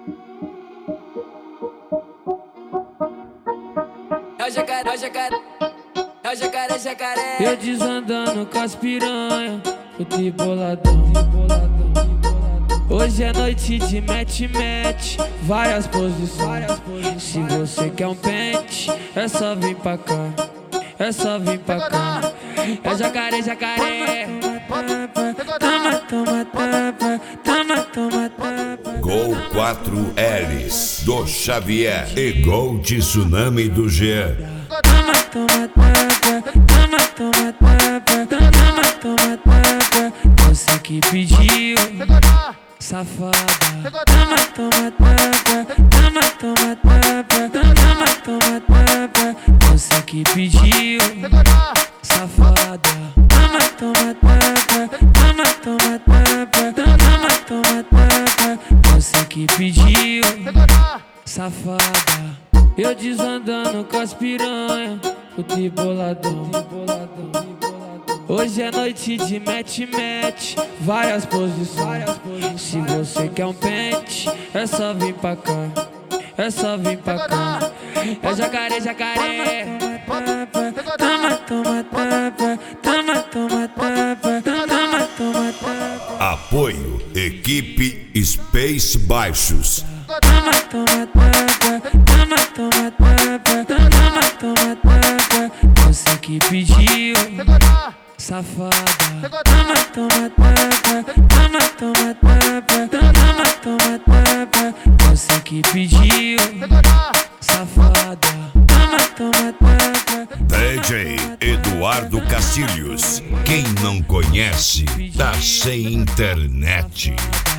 É o jacaré, é o jacaré, é o jacaré, jacaré. Eu desandando com as piranha, fui boladão. Hoje é noite de match, várias posições. Se você quer um pente, é só vir pra cá, é só vir pra cá. É o jacaré, jacaré. Toma, toma, tapa, toma, toma, tapa. Gol 4Ls do Xavier e Gol Tsunami do G. Toma, toma, tapa, toma, toma, tapa, toma, toma, tapa. Você que pediu, safada. Toma, toma, tapa, toma, toma, tapa, toma, toma, tapa. Você que pediu, safada. Toma, toma, tapa, toma, toma, tapa, toma, toma, tapa. Você que pediu, safada. Eu desandando com as piranha, fui boladão. Hoje é noite de match, várias posições. Se você quer um pente, é só vir pra cá, é só vir pra cá. É jacaré, jacaré. Toma, toma, tapa, toma, toma, tapa, toma, toma, tapa. Apoio Equipe Space Baixos. Toma, toma, tapa, toma, toma, tapa, toma, toma, tapa. Você que pediu, safada. Toma, toma, tapa, toma, toma, tapa, toma, toma, tapa. Você que pediu, safada. Toma, toma, tapa. DJ Eduardo Cacilhos. Quem não conhece, tá sem internet.